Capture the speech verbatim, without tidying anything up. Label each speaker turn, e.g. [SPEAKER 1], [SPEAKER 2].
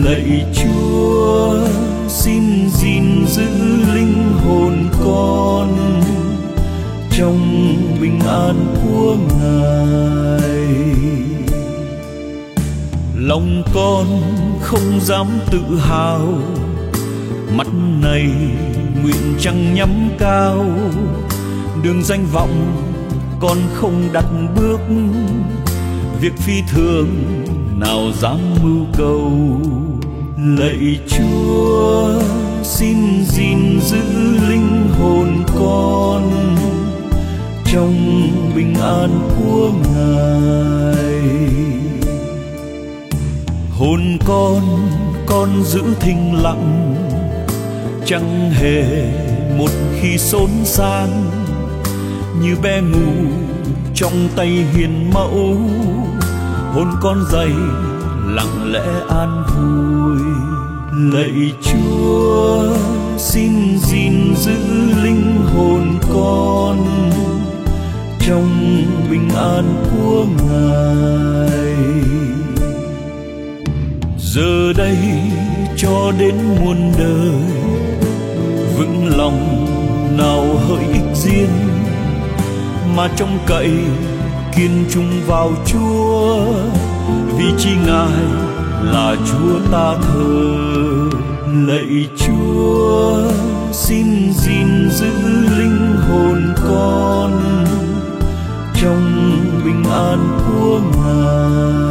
[SPEAKER 1] Lạy Chúa, xin gìn giữ linh hồn con trong bình an của Ngài. Lòng con không dám tự hào, mắt này nguyện chẳng nhắm cao. Đường danh vọng con không đặt bước, việc phi thường nào dám mưu cầu. Lạy Chúa, xin gìn giữ linh hồn con trong bình an của Ngài. Hồn con, con giữ thinh lặng, chẳng hề một khi xốn xang. Như bé ngủ trong tay hiền mẫu, hồn con dậy lặng lẽ an vui. Lạy Chúa, xin gìn giữ linh hồn con trong bình an của Ngài. Giờ đây cho đến muôn đời, vững lòng nào hỡi ích riêng, mà trông cậy kiên trung vào Chúa. Vì chi Ngài là Chúa ta thờ. Lạy Chúa, xin gìn giữ linh hồn con trong bình an của Ngài.